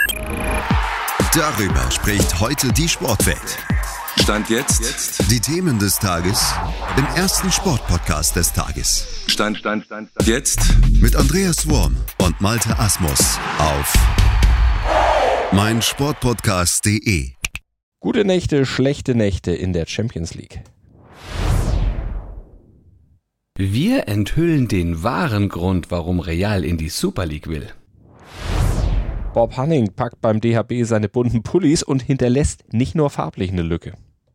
Darüber spricht heute die Sportwelt. Stand jetzt. Die Themen des Tages im ersten Sportpodcast des Tages. Stand jetzt. Mit Andreas Worm und Malte Asmus auf meinsportpodcast.de. Gute Nächte, schlechte Nächte in der Champions League. Wir enthüllen den wahren Grund, warum Real in die Super League will. Bob Hanning packt beim DHB seine bunten Pullis und hinterlässt nicht nur farblich eine Lücke.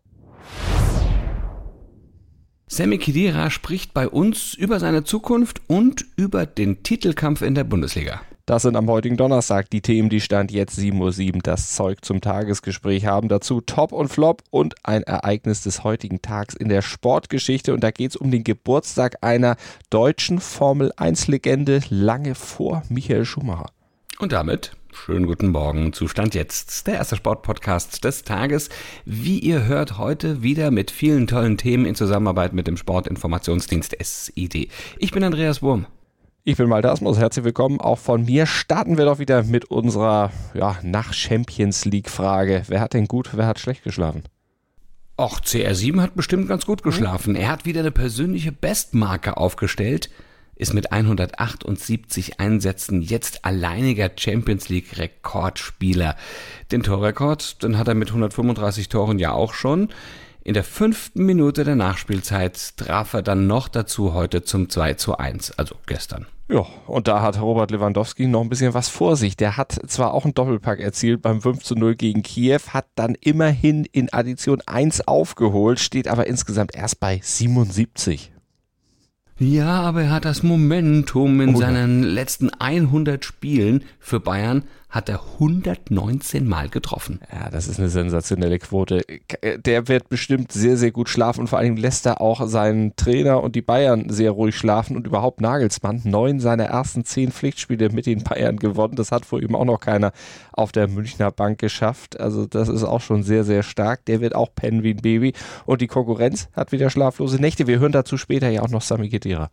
Sami Khedira spricht bei uns über seine Zukunft und über den Titelkampf in der Bundesliga. Das sind am heutigen Donnerstag die Themen, die Stand jetzt 7:07 Uhr das Zeug zum Tagesgespräch haben. Dazu Top und Flop und ein Ereignis des heutigen Tags in der Sportgeschichte. Und da geht es um den Geburtstag einer deutschen Formel-1-Legende lange vor Michael Schumacher. Und damit schönen guten Morgen zu Stand jetzt, der erste Sportpodcast des Tages. Wie ihr hört, heute wieder mit vielen tollen Themen in Zusammenarbeit mit dem Sportinformationsdienst SID. Ich bin Andreas Worm. Ich bin Malte Asmus, herzlich willkommen. Auch von mir starten wir doch wieder mit unserer Nach-Champions-League-Frage. Wer hat denn gut, wer hat schlecht geschlafen? Och, CR7 hat bestimmt ganz gut geschlafen. Er hat wieder eine persönliche Bestmarke aufgestellt. Ist mit 178 Einsätzen jetzt alleiniger Champions League Rekordspieler. Den Torrekord, den hat er mit 135 Toren ja auch schon. In der 5. Minute der Nachspielzeit traf er dann noch dazu heute zum 2:1, also gestern. Ja, und da hat Robert Lewandowski noch ein bisschen was vor sich. Der hat zwar auch einen Doppelpack erzielt beim 5:0 gegen Kiew, hat dann immerhin in Addition 1 aufgeholt, steht aber insgesamt erst bei 77. Ja, aber er hat das Momentum in seinen letzten 100 Spielen für Bayern hat er 119 Mal getroffen. Ja, das ist eine sensationelle Quote. Der wird bestimmt sehr, sehr gut schlafen und vor allem lässt er auch seinen Trainer und die Bayern sehr ruhig schlafen und überhaupt Nagelsmann. 9 seiner ersten 10 Pflichtspiele mit den Bayern gewonnen. Das hat vor ihm auch noch keiner auf der Münchner Bank geschafft. Also das ist auch schon sehr, sehr stark. Der wird auch pennen wie ein Baby und die Konkurrenz hat wieder schlaflose Nächte. Wir hören dazu später ja auch noch Sami Khedira.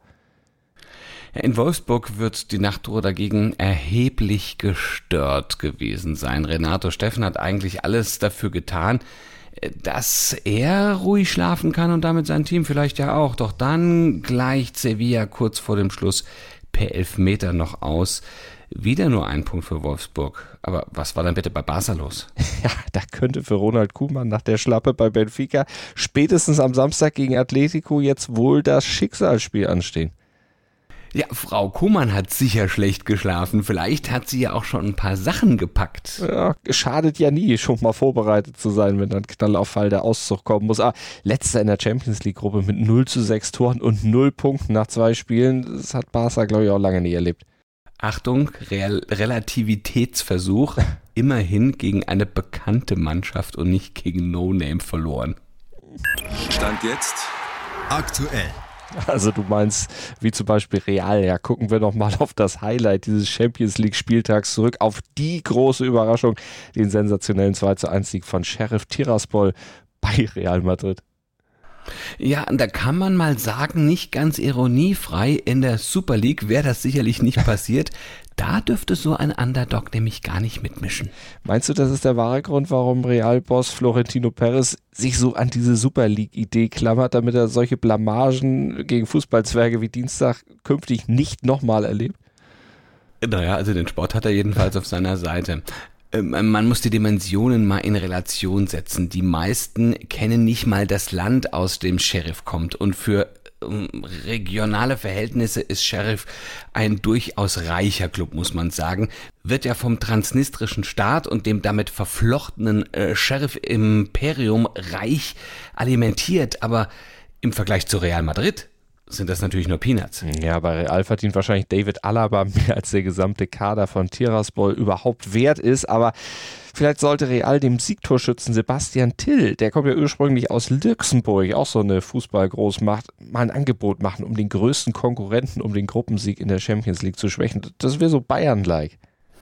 In Wolfsburg wird die Nachtruhe dagegen erheblich gestört gewesen sein. Renato Steffen hat eigentlich alles dafür getan, dass er ruhig schlafen kann und damit sein Team vielleicht ja auch. Doch dann gleicht Sevilla kurz vor dem Schluss per Elfmeter noch aus. Wieder nur ein Punkt für Wolfsburg. Aber was war dann bitte bei Barca los? Ja, da könnte für Ronald Koeman nach der Schlappe bei Benfica spätestens am Samstag gegen Atletico jetzt wohl das Schicksalsspiel anstehen. Ja, Frau Koeman hat sicher schlecht geschlafen. Vielleicht hat sie ja auch schon ein paar Sachen gepackt. Ja, schadet ja nie, schon mal vorbereitet zu sein, wenn dann Knall auf Fall der Auszug kommen muss. Letzter in der Champions League Gruppe mit 0:6 Toren und 0 Punkten nach 2 Spielen. Das hat Barca, glaube ich, auch lange nie erlebt. Achtung, Relativitätsversuch. Immerhin gegen eine bekannte Mannschaft und nicht gegen No-Name verloren. Stand jetzt. Aktuell. Also du meinst, wie zum Beispiel Real, ja, gucken wir noch mal auf das Highlight dieses Champions League Spieltags zurück, auf die große Überraschung, den sensationellen 2:1 Sieg von Sheriff Tiraspol bei Real Madrid. Ja, da kann man mal sagen, nicht ganz ironiefrei, in der Super League wäre das sicherlich nicht passiert. Da dürfte so ein Underdog nämlich gar nicht mitmischen. Meinst du, das ist der wahre Grund, warum Real-Boss Florentino Perez sich so an diese Super League-Idee klammert, damit er solche Blamagen gegen Fußballzwerge wie Dienstag künftig nicht nochmal erlebt? Naja, also den Sport hat er jedenfalls auf seiner Seite. Man muss die Dimensionen mal in Relation setzen. Die meisten kennen nicht mal das Land, aus dem Sheriff kommt. Und für regionale Verhältnisse ist Sheriff ein durchaus reicher Club, muss man sagen. Wird ja vom transnistrischen Staat und dem damit verflochtenen Sheriff-Imperium reich alimentiert. Aber im Vergleich zu Real Madrid sind das natürlich nur Peanuts. Ja, bei Real verdient wahrscheinlich David Alaba mehr als der gesamte Kader von Tiraspol überhaupt wert ist, aber vielleicht sollte Real dem Siegtorschützen Sebastian Till, der kommt ja ursprünglich aus Luxemburg, auch so eine Fußballgroßmacht, mal ein Angebot machen, um den größten Konkurrenten um den Gruppensieg in der Champions League zu schwächen. Das wäre so Bayern-like.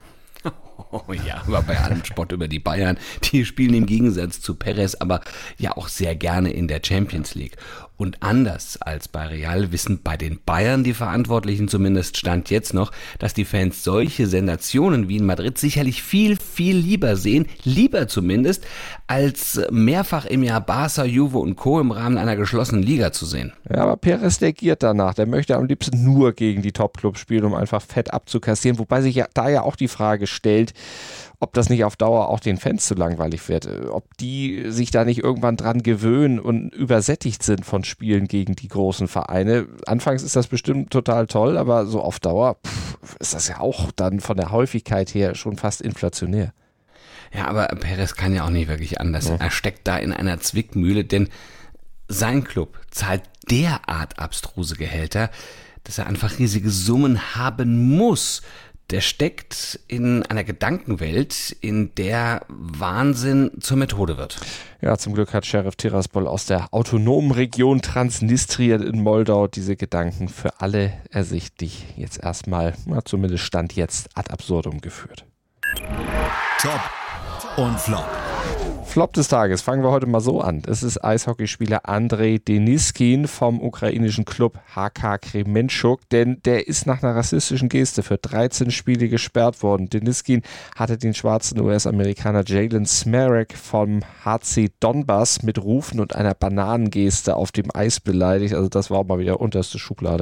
Oh ja, aber bei allem Spott über die Bayern, die spielen im Gegensatz zu Perez aber ja auch sehr gerne in der Champions League. Und anders als bei Real wissen bei den Bayern die Verantwortlichen zumindest Stand jetzt noch, dass die Fans solche Sensationen wie in Madrid sicherlich viel, viel lieber sehen, lieber zumindest, als mehrfach im Jahr Barca, Juve und Co. im Rahmen einer geschlossenen Liga zu sehen. Ja, aber Perez, der giert danach. Der möchte am liebsten nur gegen die Top-Clubs spielen, um einfach fett abzukassieren. Wobei sich da ja auch die Frage stellt, ob das nicht auf Dauer auch den Fans zu langweilig wird. Ob die sich da nicht irgendwann dran gewöhnen und übersättigt sind von Spielen gegen die großen Vereine. Anfangs ist das bestimmt total toll, aber so auf Dauer ist das ja auch dann von der Häufigkeit her schon fast inflationär. Ja, aber Perez kann ja auch nicht wirklich anders. Er steckt da in einer Zwickmühle, denn sein Club zahlt derart abstruse Gehälter, dass er einfach riesige Summen haben muss. Der steckt in einer Gedankenwelt, in der Wahnsinn zur Methode wird. Ja, zum Glück hat Sheriff Tiraspol aus der autonomen Region Transnistrien in Moldau diese Gedanken für alle ersichtlich jetzt erstmal, zumindest Stand jetzt, ad absurdum geführt. Top und Flop. Flop des Tages, fangen wir heute mal so an. Es ist Eishockeyspieler Andrei Deniskin vom ukrainischen Klub HK Kremenchuk, denn der ist nach einer rassistischen Geste für 13 Spiele gesperrt worden. Deniskin hatte den schwarzen US-Amerikaner Jalen Smerek vom HC Donbass mit Rufen und einer Bananengeste auf dem Eis beleidigt. Also das war mal wieder unterste Schublade.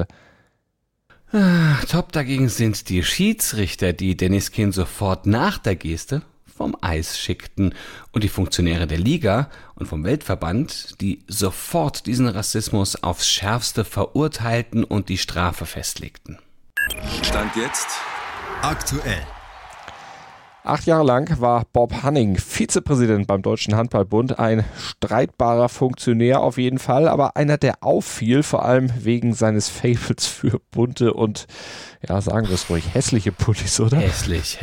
Top dagegen sind die Schiedsrichter, die Deniskin sofort nach der Geste vom Eis schickten und die Funktionäre der Liga und vom Weltverband, die sofort diesen Rassismus aufs Schärfste verurteilten und die Strafe festlegten. Stand jetzt Aktuell. 8 Jahre lang war Bob Hanning Vizepräsident beim Deutschen Handballbund, ein streitbarer Funktionär auf jeden Fall, aber einer, der auffiel, vor allem wegen seines Fables für bunte und, ja, sagen wir es ruhig, hässliche Pullis, oder? Hässlich.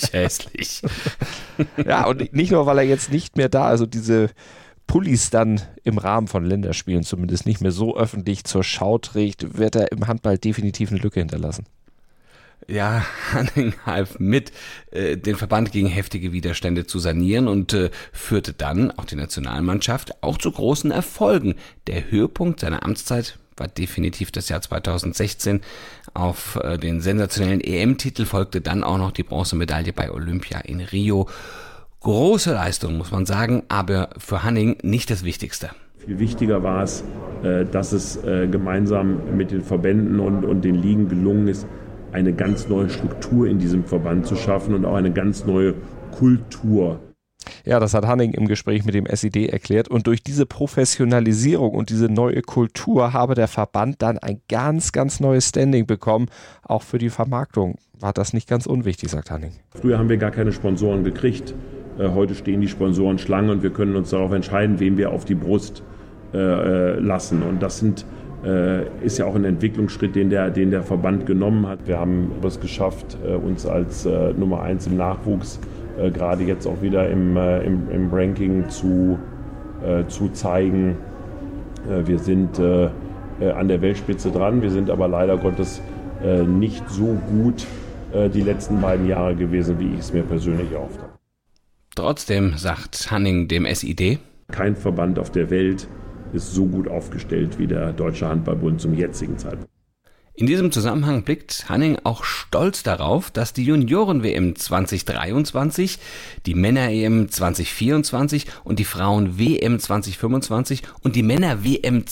Ja, und nicht nur, weil er jetzt nicht mehr da, also diese Pullis dann im Rahmen von Länderspielen zumindest nicht mehr so öffentlich zur Schau trägt, wird er im Handball definitiv eine Lücke hinterlassen. Ja, Hanning half mit, den Verband gegen heftige Widerstände zu sanieren und führte dann auch die Nationalmannschaft auch zu großen Erfolgen. Der Höhepunkt seiner Amtszeit war definitiv das Jahr 2016. Auf den sensationellen EM-Titel folgte dann auch noch die Bronzemedaille bei Olympia in Rio. Große Leistung, muss man sagen, aber für Hanning nicht das Wichtigste. Viel wichtiger war es, dass es gemeinsam mit den Verbänden und den Ligen gelungen ist, eine ganz neue Struktur in diesem Verband zu schaffen und auch eine ganz neue Kultur. Ja, das hat Hanning im Gespräch mit dem SID erklärt. Und durch diese Professionalisierung und diese neue Kultur habe der Verband dann ein ganz, ganz neues Standing bekommen. Auch für die Vermarktung war das nicht ganz unwichtig, sagt Hanning. Früher haben wir gar keine Sponsoren gekriegt. Heute stehen die Sponsoren Schlange und wir können uns darauf entscheiden, wen wir auf die Brust lassen. Und das ist ja auch ein Entwicklungsschritt, den der Verband genommen hat. Wir haben es geschafft, uns als Nummer 1 im Nachwuchs gerade jetzt auch wieder im Ranking zu zeigen. Wir sind an der Weltspitze dran, wir sind aber leider Gottes nicht so gut die letzten beiden Jahre gewesen, wie ich es mir persönlich erhofft habe. Trotzdem sagt Hanning dem SID: Kein Verband auf der Welt ist so gut aufgestellt wie der Deutsche Handballbund zum jetzigen Zeitpunkt. In diesem Zusammenhang blickt Hanning auch stolz darauf, dass die Junioren-WM 2023, die Männer-EM 2024 und die Frauen-WM 2025 und die Männer-WM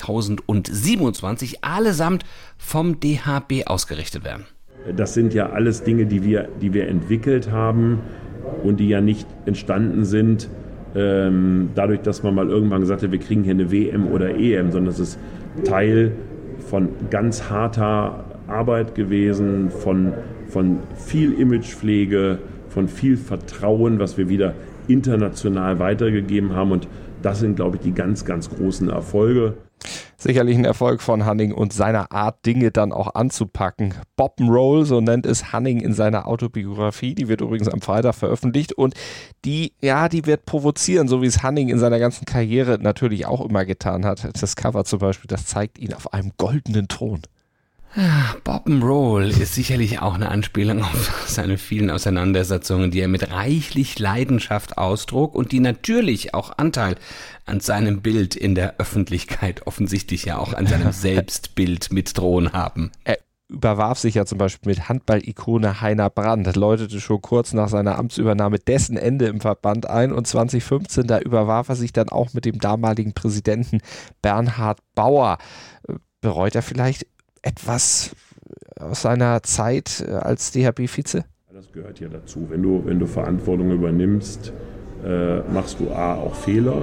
2027 allesamt vom DHB ausgerichtet werden. Das sind ja alles Dinge, die wir entwickelt haben und die ja nicht entstanden sind dadurch, dass man mal irgendwann gesagt hat, wir kriegen hier eine WM oder EM, sondern es ist Teil von ganz harter Arbeit gewesen, von viel Imagepflege, von viel Vertrauen, was wir wieder international weitergegeben haben. Und das sind, glaube ich, die ganz, ganz großen Erfolge. Sicherlich ein Erfolg von Hanning und seiner Art, Dinge dann auch anzupacken. Bob'n'Roll, so nennt es Hanning in seiner Autobiografie. Die wird übrigens am Freitag veröffentlicht und die wird provozieren, so wie es Hanning in seiner ganzen Karriere natürlich auch immer getan hat. Das Cover zum Beispiel, das zeigt ihn auf einem goldenen Thron. Bob'n'Roll ist sicherlich auch eine Anspielung auf seine vielen Auseinandersetzungen, die er mit reichlich Leidenschaft austrug und die natürlich auch Anteil an seinem Bild in der Öffentlichkeit, offensichtlich ja auch an seinem Selbstbild mit drohen haben. Er überwarf sich ja zum Beispiel mit Handball-Ikone Heiner Brandt, läutete schon kurz nach seiner Amtsübernahme dessen Ende im Verband ein und 2015, da überwarf er sich dann auch mit dem damaligen Präsidenten Bernhard Bauer. Bereut er vielleicht etwas aus seiner Zeit als DHB-Vize? Das gehört ja dazu. Wenn du Verantwortung übernimmst, machst du auch Fehler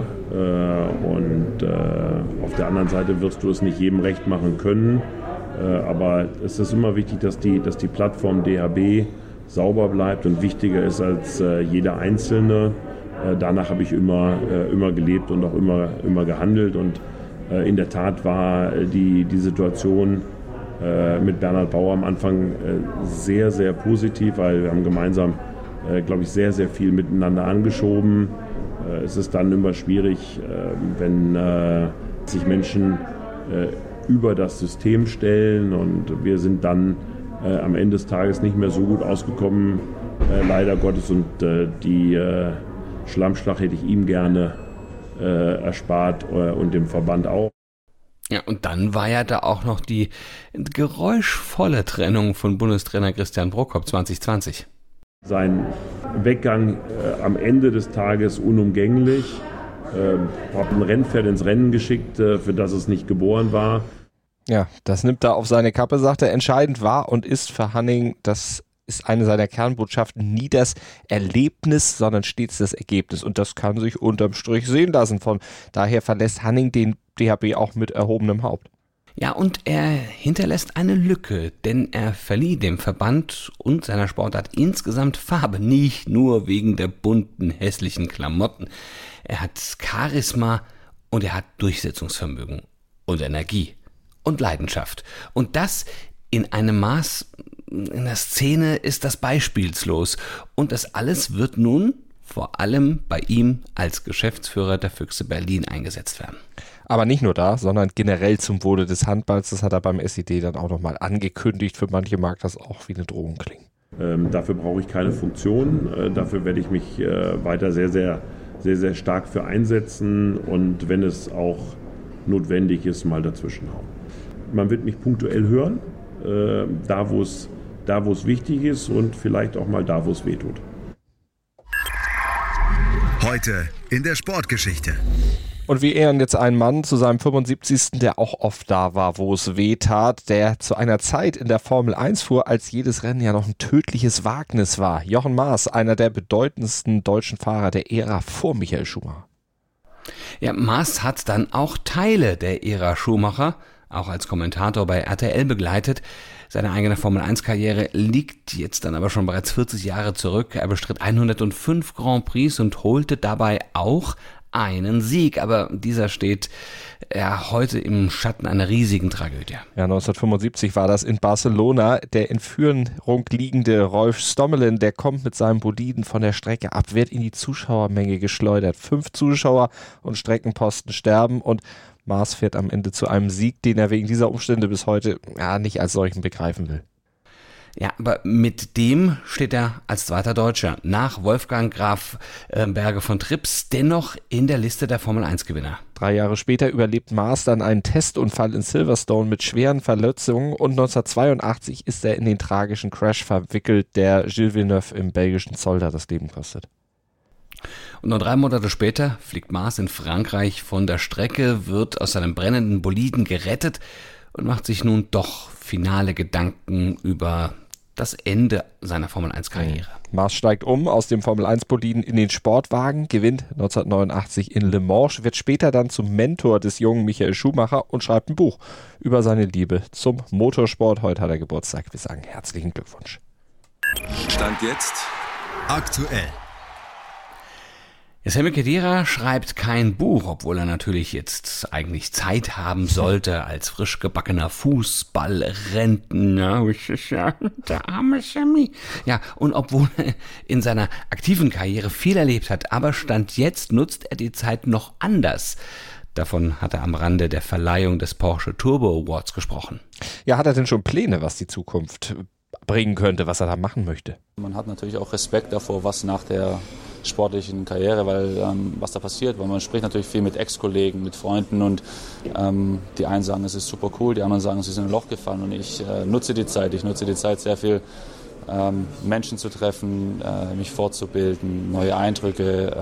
und auf der anderen Seite wirst du es nicht jedem recht machen können. Aber es ist immer wichtig, dass die Plattform DHB sauber bleibt und wichtiger ist als jeder Einzelne. Danach habe ich immer gelebt und auch immer gehandelt. Und in der Tat war die Situation mit Bernhard Bauer am Anfang sehr, sehr positiv, weil wir haben gemeinsam, glaube ich, sehr, sehr viel miteinander angeschoben. Es ist dann immer schwierig, wenn sich Menschen über das System stellen und wir sind dann am Ende des Tages nicht mehr so gut ausgekommen, leider Gottes, und die Schlammschlacht hätte ich ihm gerne erspart und dem Verband auch. Ja, und dann war ja da auch noch die geräuschvolle Trennung von Bundestrainer Christian Prokop 2020. Sein Weggang am Ende des Tages unumgänglich. Habe ein Rennpferd ins Rennen geschickt, für das es nicht geboren war. Ja, das nimmt er auf seine Kappe, sagt er. Entscheidend war und ist für Hanning, das ist eine seiner Kernbotschaften, nie das Erlebnis, sondern stets das Ergebnis. Und das kann sich unterm Strich sehen lassen. Von daher verlässt Hanning den DHB auch mit erhobenem Haupt. Ja, und er hinterlässt eine Lücke, denn er verlieh dem Verband und seiner Sportart insgesamt Farbe, nicht nur wegen der bunten, hässlichen Klamotten. Er hat Charisma und er hat Durchsetzungsvermögen und Energie und Leidenschaft. Und das in einem Maß, in der Szene ist das beispielslos. Und das alles wird nun vor allem bei ihm als Geschäftsführer der Füchse Berlin eingesetzt werden. Aber nicht nur da, sondern generell zum Wohle des Handballs. Das hat er beim SED dann auch nochmal angekündigt. Für manche mag das auch wie eine Drohung klingen. Dafür brauche ich keine Funktion. Dafür werde ich mich weiter sehr, sehr, sehr, sehr stark für einsetzen. Und wenn es auch notwendig ist, mal dazwischen hauen. Man wird mich punktuell hören, da wo es wichtig ist und vielleicht auch mal da, wo es weh tut. Heute in der Sportgeschichte. Und wir ehren jetzt einen Mann zu seinem 75. der auch oft da war, wo es weh tat, der zu einer Zeit in der Formel 1 fuhr, als jedes Rennen ja noch ein tödliches Wagnis war. Jochen Maas, einer der bedeutendsten deutschen Fahrer der Ära vor Michael Schumacher. Ja, Maas hat dann auch Teile der Ära Schumacher, auch als Kommentator bei RTL begleitet. Seine eigene Formel-1-Karriere liegt jetzt dann aber schon bereits 40 Jahre zurück. Er bestritt 105 Grand Prix und holte dabei auch einen Sieg, aber dieser steht heute im Schatten einer riesigen Tragödie. Ja, 1975 war das in Barcelona. Der in Führung liegende Rolf Stommelen, der kommt mit seinem Boliden von der Strecke ab, wird in die Zuschauermenge geschleudert. 5 Zuschauer und Streckenposten sterben und Maas fährt am Ende zu einem Sieg, den er wegen dieser Umstände bis heute nicht als solchen begreifen will. Ja, aber mit dem steht er als zweiter Deutscher nach Wolfgang Graf Berge von Trips dennoch in der Liste der Formel-1-Gewinner. 3 Jahre später überlebt Maas dann einen Testunfall in Silverstone mit schweren Verletzungen und 1982 ist er in den tragischen Crash verwickelt, der Gilles Villeneuve im belgischen Zolder das Leben kostet. Und noch 3 Monate später fliegt Maas in Frankreich von der Strecke, wird aus seinem brennenden Boliden gerettet und macht sich nun doch finale Gedanken über das Ende seiner Formel-1-Karriere. Maas steigt aus dem Formel-1-Boliden in den Sportwagen, gewinnt 1989 in Le Mans, wird später dann zum Mentor des jungen Michael Schumacher und schreibt ein Buch über seine Liebe zum Motorsport. Heute hat er Geburtstag. Wir sagen herzlichen Glückwunsch. Stand jetzt aktuell. Sammy Khedira schreibt kein Buch, obwohl er natürlich jetzt eigentlich Zeit haben sollte als frisch gebackener Fußballrentner. Der arme Sammy. Ja, und obwohl er in seiner aktiven Karriere viel erlebt hat, aber Stand jetzt nutzt er die Zeit noch anders. Davon hat er am Rande der Verleihung des Porsche Turbo Awards gesprochen. Ja, hat er denn schon Pläne, was die Zukunft bringen könnte, was er da machen möchte? Man hat natürlich auch Respekt davor, was nach der sportlichen Karriere, weil was da passiert, weil man spricht natürlich viel mit Ex-Kollegen, mit Freunden und die einen sagen, es ist super cool, die anderen sagen, sie sind in ein Loch gefallen und ich nutze die Zeit sehr viel Menschen zu treffen, mich fortzubilden, neue Eindrücke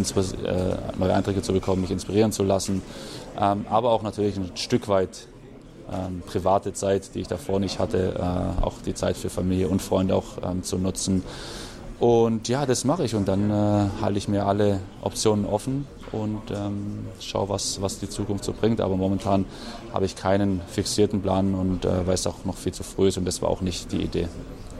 zu bekommen, mich inspirieren zu lassen, aber auch natürlich ein Stück weit private Zeit, die ich davor nicht hatte, auch die Zeit für Familie und Freunde auch zu nutzen. Und ja, das mache ich und dann halte ich mir alle Optionen offen und schaue, was die Zukunft so bringt. Aber momentan habe ich keinen fixierten Plan und weil es auch noch viel zu früh ist und das war auch nicht die Idee.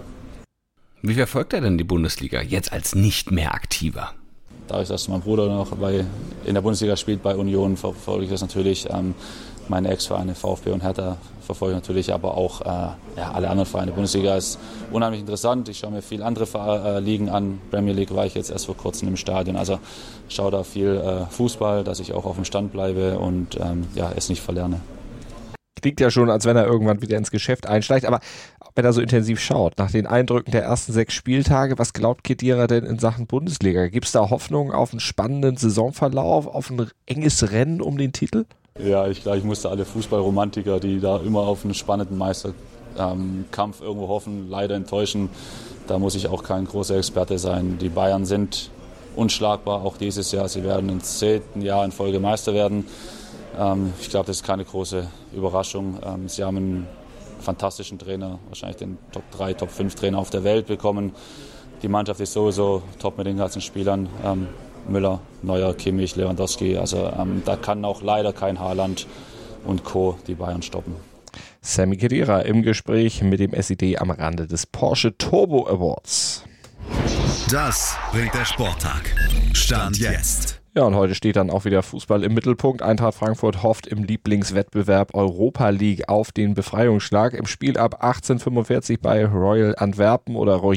Wie verfolgt er denn die Bundesliga jetzt als nicht mehr aktiver? Dadurch, dass mein Bruder noch in der Bundesliga spielt bei Union, verfolge ich das natürlich. Meine Ex-Vereine VfB und Hertha verfolge ich natürlich, aber auch alle anderen Vereine. Die Bundesliga ist unheimlich interessant. Ich schaue mir viel andere Ligen an. Premier League war ich jetzt erst vor kurzem im Stadion. Also schaue da viel Fußball, dass ich auch auf dem Stand bleibe und es nicht verlerne. Klingt ja schon, als wenn er irgendwann wieder ins Geschäft einsteigt, aber wenn er so intensiv schaut, nach den Eindrücken der ersten 6 Spieltage, was glaubt Khedira denn in Sachen Bundesliga? Gibt es da Hoffnung auf einen spannenden Saisonverlauf, auf ein enges Rennen um den Titel? Ja, ich musste alle Fußballromantiker, die da immer auf einen spannenden Meisterkampf irgendwo hoffen, leider enttäuschen. Da muss ich auch kein großer Experte sein. Die Bayern sind unschlagbar, auch dieses Jahr. Sie werden im 10. Jahr in Folge Meister werden. Ich glaube, das ist keine große Überraschung. Sie haben einen fantastischen Trainer, wahrscheinlich den Top 3, Top 5 Trainer auf der Welt bekommen. Die Mannschaft ist sowieso top mit den ganzen Spielern. Müller, Neuer, Kimmich, Lewandowski. Also da kann auch leider kein Haaland und Co. die Bayern stoppen. Sami Khedira im Gespräch mit dem SED am Rande des Porsche Turbo Awards. Das bringt der Sporttag. Stand jetzt. Ja, und heute steht dann auch wieder Fußball im Mittelpunkt. Eintracht Frankfurt hofft im Lieblingswettbewerb Europa League auf den Befreiungsschlag. Im Spiel ab 18:45 bei Royal Antwerpen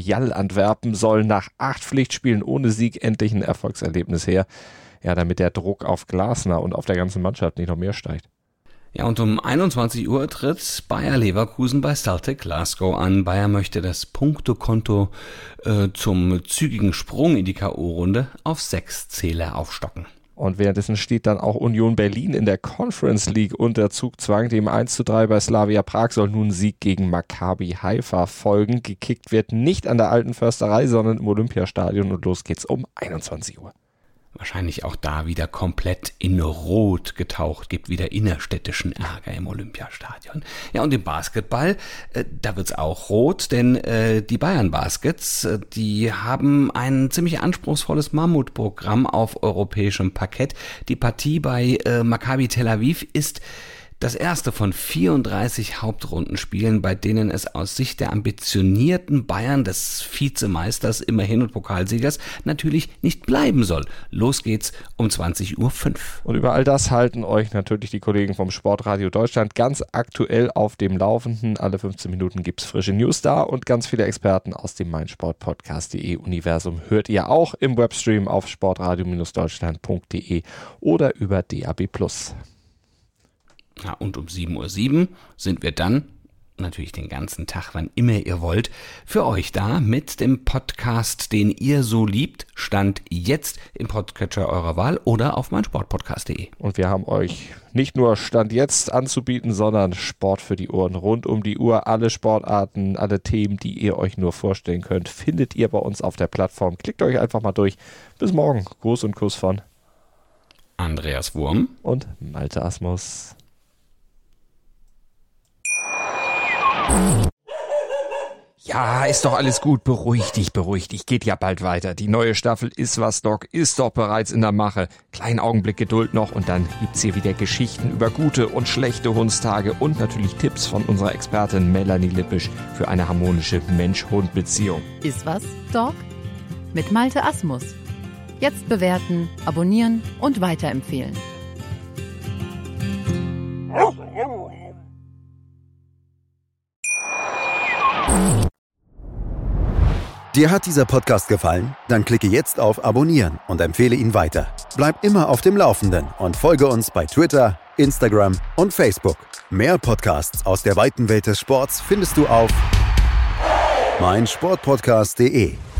soll nach 8 Pflichtspielen ohne Sieg endlich ein Erfolgserlebnis her. Ja, damit der Druck auf Glasner und auf der ganzen Mannschaft nicht noch mehr steigt. Ja, und um 21 Uhr tritt Bayer Leverkusen bei Celtic Glasgow an. Bayer möchte das Punktekonto zum zügigen Sprung in die K.O.-Runde auf 6 Zähler aufstocken. Und währenddessen steht dann auch Union Berlin in der Conference League unter Zugzwang. Dem 1:3 bei Slavia Prag soll nun Sieg gegen Maccabi Haifa folgen. Gekickt wird nicht an der Alten Försterei, sondern im Olympiastadion und los geht's um 21 Uhr. Wahrscheinlich auch da wieder komplett in Rot getaucht, gibt wieder innerstädtischen Ärger im Olympiastadion. Ja, und im Basketball, da wird's auch rot, denn die Bayern Baskets, die haben ein ziemlich anspruchsvolles Mammutprogramm auf europäischem Parkett. Die Partie bei Maccabi Tel Aviv ist das erste von 34 Hauptrundenspielen, bei denen es aus Sicht der ambitionierten Bayern, des Vizemeisters immerhin und Pokalsiegers, natürlich nicht bleiben soll. Los geht's um 20:05 Uhr. Und über all das halten euch natürlich die Kollegen vom Sportradio Deutschland ganz aktuell auf dem Laufenden. Alle 15 Minuten gibt's frische News da und ganz viele Experten aus dem meinsportpodcast.de Universum hört ihr auch im Webstream auf sportradio-deutschland.de oder über DAB+. Ja, und um 7:07 Uhr sind wir dann, natürlich den ganzen Tag, wann immer ihr wollt, für euch da mit dem Podcast, den ihr so liebt. Stand jetzt im Podcatcher eurer Wahl oder auf meinsportpodcast.de. Und wir haben euch nicht nur Stand jetzt anzubieten, sondern Sport für die Ohren. Rund um die Uhr alle Sportarten, alle Themen, die ihr euch nur vorstellen könnt, findet ihr bei uns auf der Plattform. Klickt euch einfach mal durch. Bis morgen. Gruß und Kuss von Andreas Wurm und Malte Asmus. Ja, ist doch alles gut. Beruhig dich. Geht ja bald weiter. Die neue Staffel Ist was, Doc ist doch bereits in der Mache. Kleinen Augenblick Geduld noch und dann gibt's hier wieder Geschichten über gute und schlechte Hundstage und natürlich Tipps von unserer Expertin Melanie Lippisch für eine harmonische Mensch-Hund-Beziehung. Ist was, Doc? Mit Malte Asmus. Jetzt bewerten, abonnieren und weiterempfehlen. Dir hat dieser Podcast gefallen? Dann klicke jetzt auf Abonnieren und empfehle ihn weiter. Bleib immer auf dem Laufenden und folge uns bei Twitter, Instagram und Facebook. Mehr Podcasts aus der weiten Welt des Sports findest du auf meinsportpodcast.de.